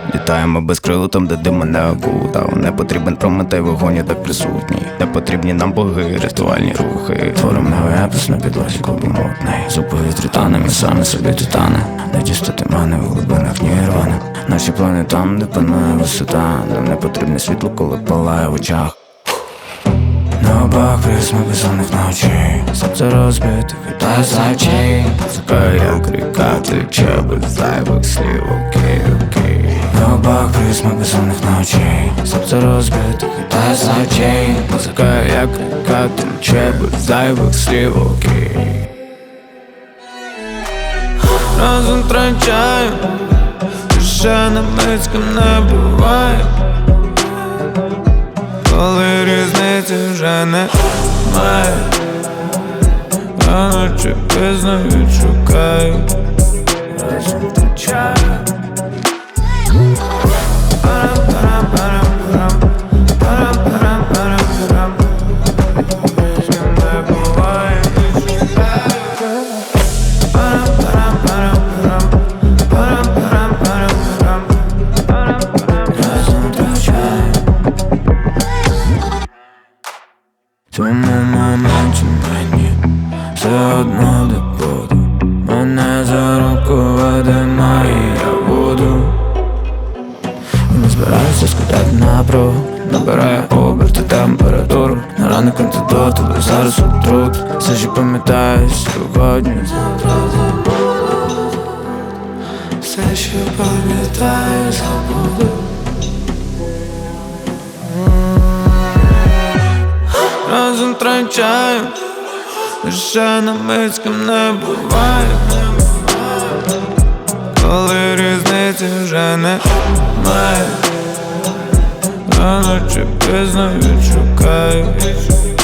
Літаємо без крил там, де дима не окутав. Не потрібен прометей, вогонь я так присутній. Не потрібні нам боги, ритуальні рухи. Творимо епос на підлозі клубомотний. З у повітрі танем і саме собі титани. Не дістати мене в глибинах нірвани. Наші плани там, де панує висота. Нам не потрібне світло, коли палає в очах. На обах присма безсонних ночей. Серце розбите, хитає за очей. Така як ріка тече без зайвих слів, окей, окей. На обах присма безсонних ночей. Серце розбите, хитає за очей. Музика як ріка тече без зайвих слів, окей. Разом втрачаю, ще на мицьком не буває. Коли різниці вже немає, а ночі пізно відшукаю. Разом втрачаю. В цьому моменті мені все одно де буду. Мене за руку веде і я буду. Не збираюся скидати напругу. Набирає оберти температуру. На ранок антидот, але зараз отрут. Все ще пам'ятаю сьогодні. Все ще пам'ятаю, забуду. Разом втрачаю, ще на мицьком не буває. Коли різниці вже немає, а ночі пізно відшукаю.